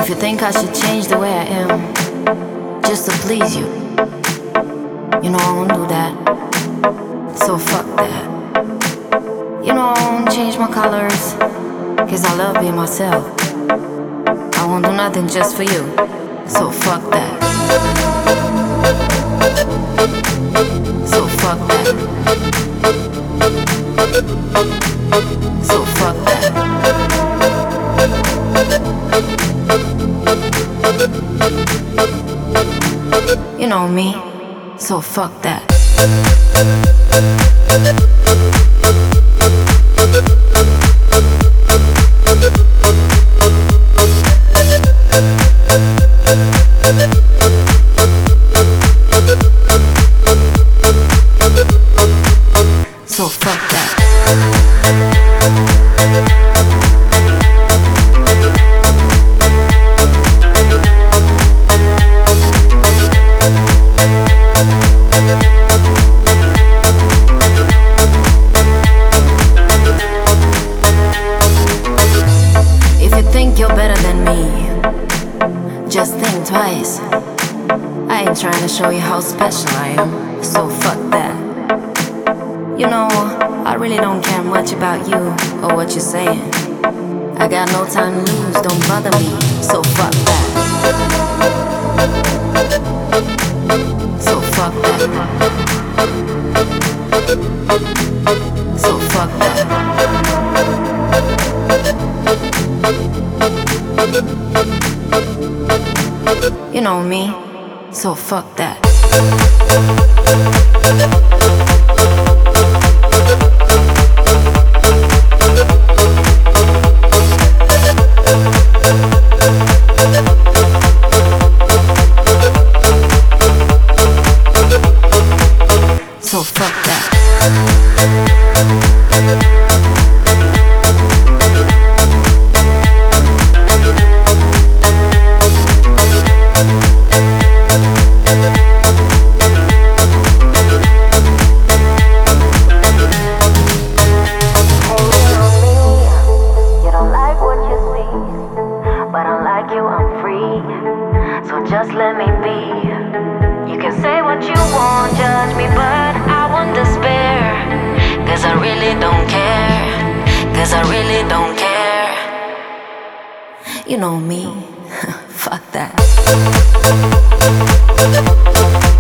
If you think I should change the way I am just to please you, you know I won't do that. So fuck that. You know I won't change my colors, cause I love being myself. I won't do nothing just for you. So fuck that. So fuck that. So fuck that. You know me, so fuck that. So fuck that. If you think you're better than me, just think twice. I ain't trying to show you how special I am, so fuck that. You know, I really don't care much about you or what you're saying. I got no time to lose, don't bother me, so fuck that. So fuck that. So fuck that. You know me, so fuck that. So fuck that. So just let me be. You can say what you want, judge me, but I won't despair. Cause I really don't care. Cause I really don't care. You know me, fuck that.